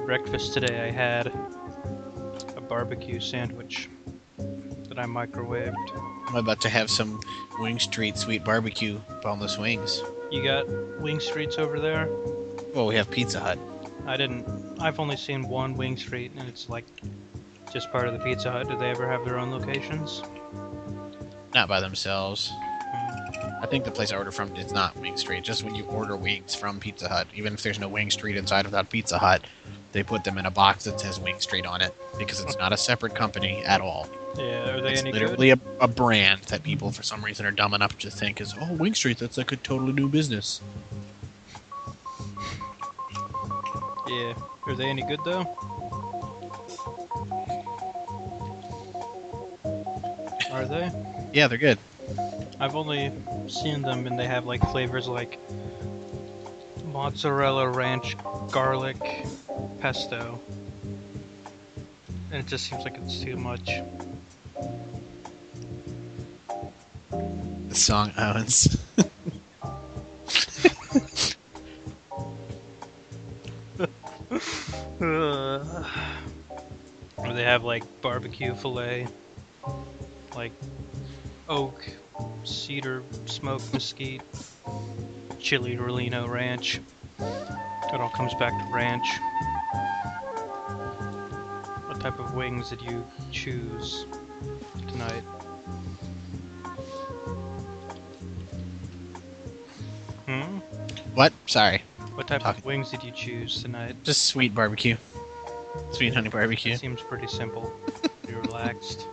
breakfast today, I had a barbecue sandwich that I microwaved. I'm about to have some Wing Street sweet barbecue boneless wings. You got Wing Streets over there? Well, we have Pizza Hut. I've only seen one Wing Street, and it's like just part of the Pizza Hut. Do they ever have their own locations? Not by themselves. I think the place I order from is not Wing Street. Just when you order wings from Pizza Hut, even if there's no Wing Street inside of that Pizza Hut, they put them in a box that says Wing Street on it because it's not a separate company at all. Yeah, are they It's any literally good? a brand that people for some reason are dumb enough to think is, oh, Wing Street, that's like a totally new business. Yeah, are they any good though? Are they? Yeah, they're good. I've only seen them and they have like flavors like mozzarella ranch garlic pesto. And it just seems like it's too much. The song owns. Or they have like barbecue fillet, like oak, cedar, smoked mesquite, chili Rolino ranch. It all comes back to ranch. What type of wings did you choose tonight? Hmm? What? Sorry. What type of wings did you choose tonight? Just sweet barbecue. Sweet honey barbecue. It seems pretty simple. Pretty relaxed.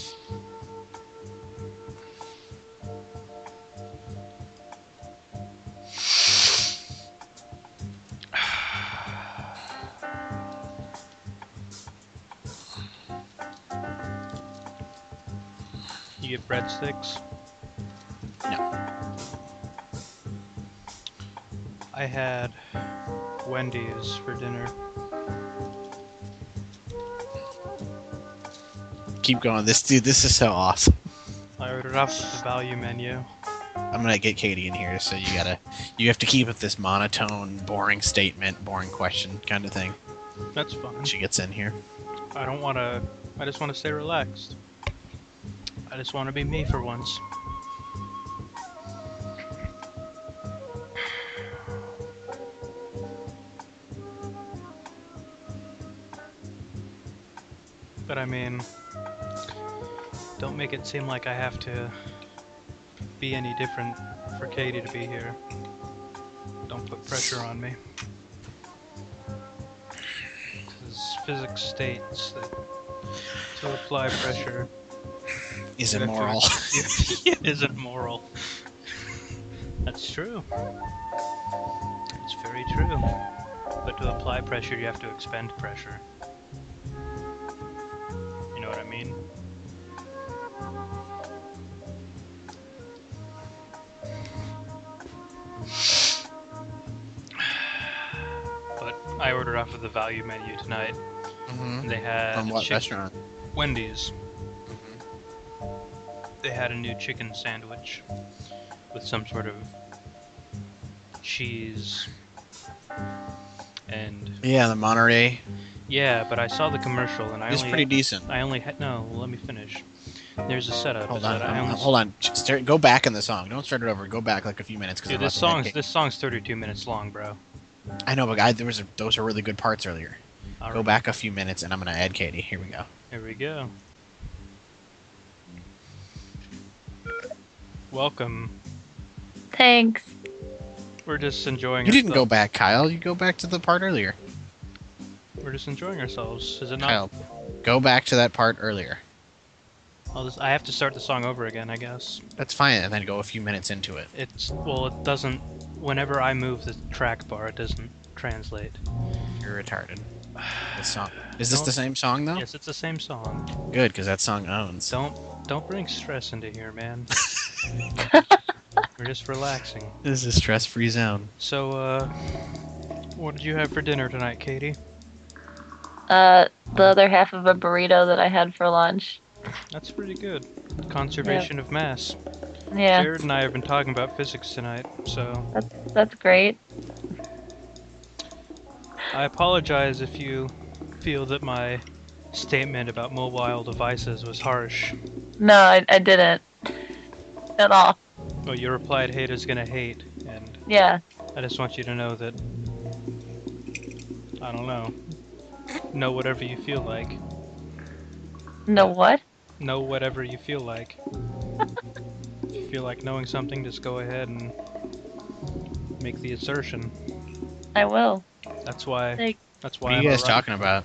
You get breadsticks? No. I had Wendy's for dinner. Keep going. This is so awesome. I ordered off the value menu. I'm gonna get Katie in here, so you have to keep it this monotone, boring statement, boring question kind of thing. That's fine. She gets in here. I just want to stay relaxed. I just want to be me for once. But I mean, don't make it seem like I have to be any different for Katie to be here. Don't put pressure on me. Because physics states that to apply pressure Is you have to- immoral. it isn't moral. That's true. It's very true. But to apply pressure, you have to expend pressure. You know what I mean? But I ordered off of the value menu tonight. Mm-hmm. They had From what restaurant? Wendy's. Mm-hmm. They had a new chicken sandwich with some sort of cheese and Yeah, the Monterey. yeah, but I saw the commercial and It's pretty decent. I only had no. Let me finish. There's a setup. Hold is on, that I only, hold on. Go back in the song. Don't start it over. Go back like a few minutes. Dude, this song's 32 minutes long, bro. I know, but those are really good parts earlier. All Go right, back a few minutes, and I'm gonna add Katie. Here we go. here we go. Welcome. Thanks. We're just enjoying. You didn't go ourselves. back, Kyle. You go back to the part earlier. We're just enjoying ourselves. Is it not? Kyle, go back to that part earlier. I have to start the song over again, I guess. That's fine, and then go a few minutes into it. It doesn't. Whenever I move the track bar, it doesn't translate. You're retarded. This song is this Don't- the same song though? Yes, it's the same song. Good, because that song owns. Don't bring stress into here, man. We're just relaxing. This is a stress-free zone. So, what did you have for dinner tonight, Katie? The other half of a burrito that I had for lunch. That's pretty good. Conservation of mass. Yeah, Jared and I have been talking about physics tonight, so that's great. I apologize if you feel that my statement about mobile devices was harsh. No, I didn't at all. Well, you replied hate is gonna hate, and Yeah. I just want you to know that, I don't know whatever you feel like. No what? Know whatever you feel like. If you feel like knowing something, just go ahead and make the assertion. I will. That's why. Like, That's What why are I'm you a guys writer. talking about?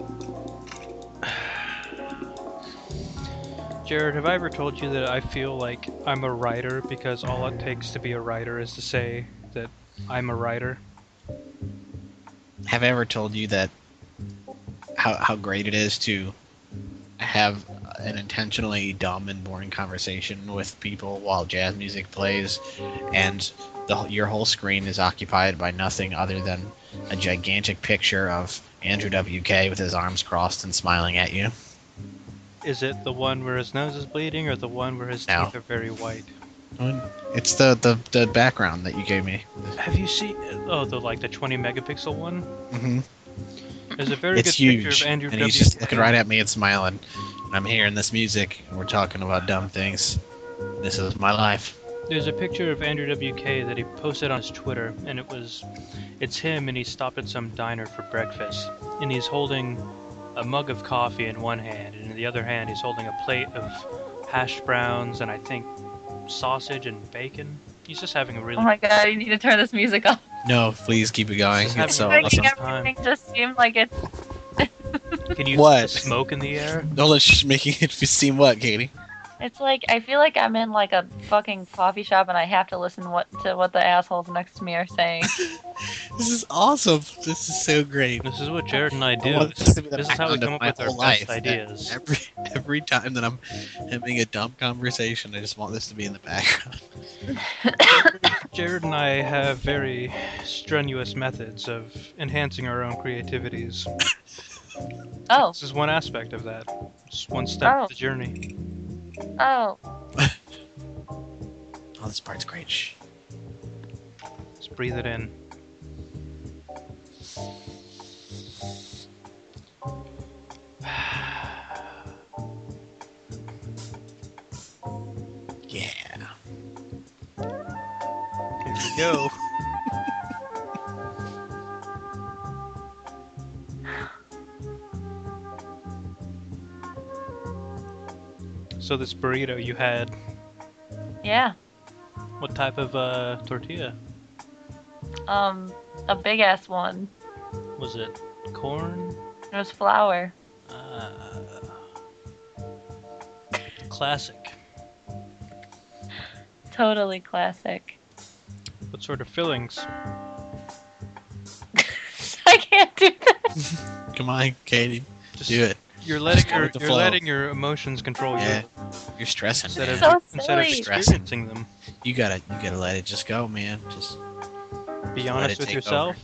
Jared, have I ever told you that I feel like I'm a writer because all it takes to be a writer is to say that I'm a writer? Have I ever told you that how great it is to have an intentionally dumb and boring conversation with people while jazz music plays, and your whole screen is occupied by nothing other than a gigantic picture of Andrew WK with his arms crossed and smiling at you? Is it the one where his nose is bleeding or the one where his No. teeth are very white? It's the background that you gave me. Have you seen? Oh, the 20 megapixel one. Hmm. There's a very It's good picture huge, of Andrew and WK. he's just looking right at me and smiling. And I'm hearing this music, and we're talking about dumb things. This is my life. There's a picture of Andrew WK that he posted on his Twitter, and it's him, and he stopped at some diner for breakfast, and he's holding a mug of coffee in one hand, and in the other hand he's holding a plate of hash browns and I think sausage and bacon. He's just having a oh really my god, you need to turn this music off. No, please keep it going. Just It's so having a awesome. Making awesome. everything just seem like it's Can you What? see the smoke in the air? No, let's just making it seem what, Katie? It's like I feel like I'm in like a fucking coffee shop and I have to listen to what the assholes next to me are saying. This is awesome. This is so great. This is what Jared and I I do. want this to be the This is how we background come of up my with our whole best life. ideas. Every time that I'm having a dumb conversation, I just want this to be in the background. Jared and I have very strenuous methods of enhancing our own creativities. Oh, This is one aspect of that. It's one step Oh. of the journey. oh. Oh, this part's great. Shh. Let's breathe it in. Yeah. Here we go. So this burrito you had, Yeah. what type of tortilla? A big ass one. Was it corn? It was flour. Classic. Totally classic. What sort of fillings? I can't do that. Come on, Katie. Just Do it. You're letting go your with the you're flow. letting your emotions control Yeah. you You're stressing. instead Man. of So instead of silly. experiencing them. You gotta let it just go, man. Just Be let honest it with take yourself.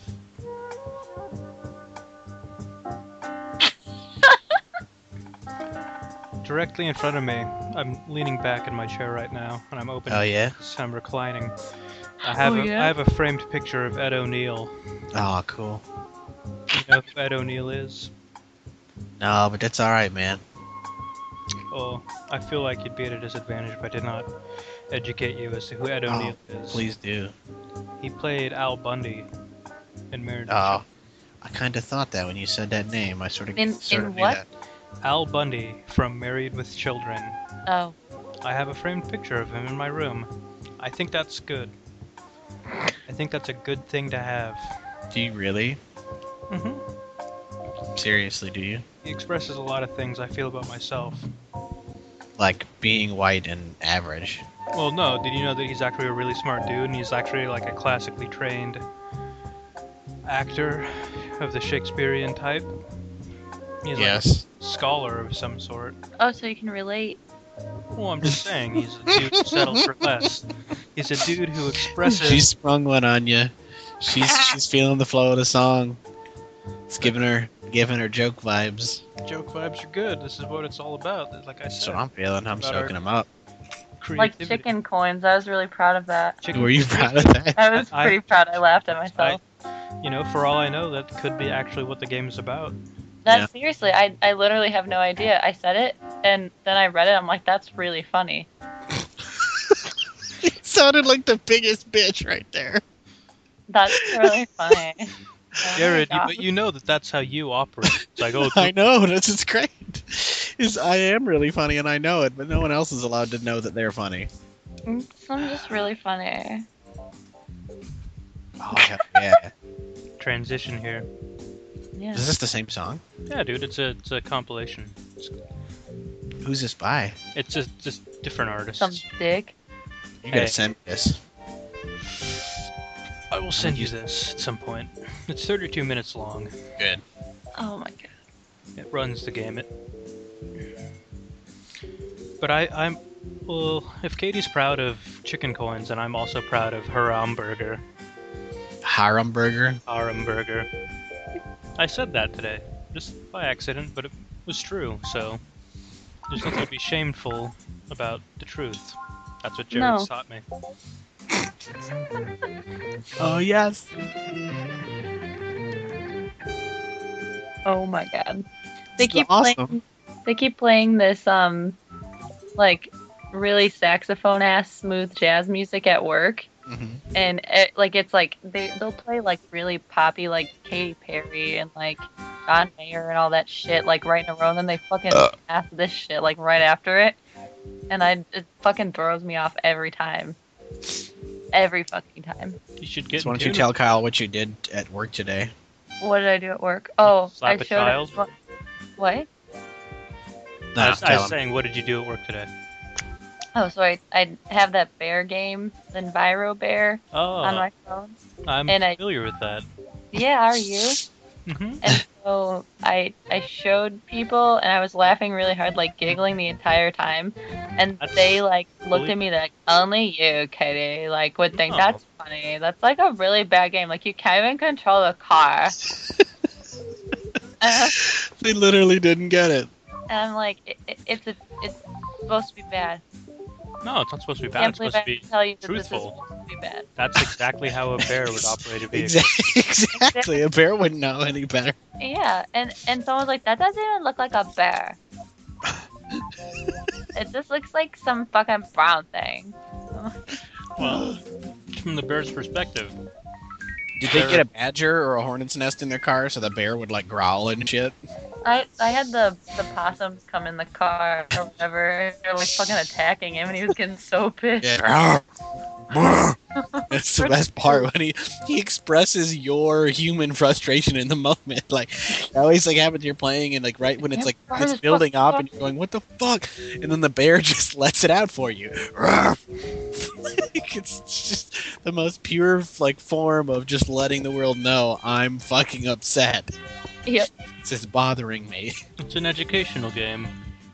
Directly in front of me, I'm leaning back in my chair right now, and I'm opening. Oh yeah. I'm reclining. I have yeah? I have a framed picture of Ed O'Neill. Oh, cool. You know who Ed O'Neill is? No, but that's all right, man. Oh, I feel like you'd be at a disadvantage if I did not educate you as to who Ed O'Neill is. Please do. He played Al Bundy in Married with Oh, I kind of thought that when you said that name. I sort of In knew what? that. Al Bundy from Married with Children. Oh. I have a framed picture of him in my room. I think that's good. I think that's a good thing to have. Do you really? hmm Seriously, do you? He expresses a lot of things I feel about myself. Like being white and average. Well, no, did you know that he's actually a really smart dude and he's actually like a classically trained actor of the Shakespearean type? He's Yes. like a scholar of some sort. Oh, so you can relate. Well, I'm just saying, he's a dude who settles for less. He's a dude who expresses... She sprung one on you. She's feeling the flow of the song. It's giving her joke vibes. Joke vibes are good. This is what it's all about. Like I That's said, what I'm feeling. I'm About our- soaking them up. Like creativity. chicken coins. I was really proud of that. Chicken Were you coins. proud of that? I was I- pretty proud. I laughed at myself. For all I know, that could be actually what the game is about. That's seriously, I literally have no idea. I said it, and then I read it. I'm like, that's really funny. It sounded like the biggest bitch right there. That's really funny. Oh my Jared, God. but you know that's how you operate. It's like, oh, I know, this is great. I am really funny and I know it, but no one else is allowed to know that they're funny. I'm just really funny. Oh, yeah. transition here. Yeah. Is this the same song? Yeah, dude, it's a compilation. Who's this by? It's just different artists. Some dick. You gotta Hey. send me this. I will send you this at some point. It's 32 minutes long. Good. Oh my God. It runs the gamut. But well, if Katie's proud of chicken coins, then I'm also proud of her hamburger. Harumburger. Hamburger. I said that today, just by accident, but it was true, so there's nothing to be shameful about the truth. That's what Jared No. taught me. Oh, yes. Oh my God. They It's keep awesome. playing. They keep playing this like really saxophone ass smooth jazz music at work, Mhm. and it's like they'll play like really poppy like Katy Perry and like John Mayer and all that shit like right in a row, and then they fucking pass this shit like right after it, and it fucking throws me off every time. Every fucking time. You should get. So why don't in you tune tell Kyle what you did at work today? What did I do at work? Oh, Slap I a showed child? What? I No, was tell him. saying, what did you do at work today? Oh, so I have that bear game, the Enviro Bear, on Oh, my phone. I'm and I- familiar with that. Yeah, are you? Hmm. And so I showed people, and I was laughing really hard, like giggling the entire time. And That's they like looked really- at me like, only you, Katie, like would think No. that's funny. That's like a really bad game. Like you can't even control the car. And They literally didn't get it. I'm like, it's supposed to be bad. No, it's not supposed to be bad. Can't It's believe supposed to I be can tell you that truthful. this is supposed to be bad. That's exactly how a bear would operate a vehicle. Exactly. A bear wouldn't know any better. Yeah, and someone's like, that doesn't even look like a bear. It just looks like some fucking brown thing. Well, from the bear's perspective, Did they get a badger or a hornet's nest in their car so the bear would like growl and shit? I had the possums come in the car or whatever. They're like fucking attacking him, and he was getting so pissed. Yeah. That's the best part when he expresses your human frustration in the moment. Like it always like happens you're playing and like right when it's like it's building up and you're going, what the fuck? And then the bear just lets it out for you. Like, it's just the most pure like form of just letting the world know I'm fucking upset. Yep. It's just bothering me. it's an educational game.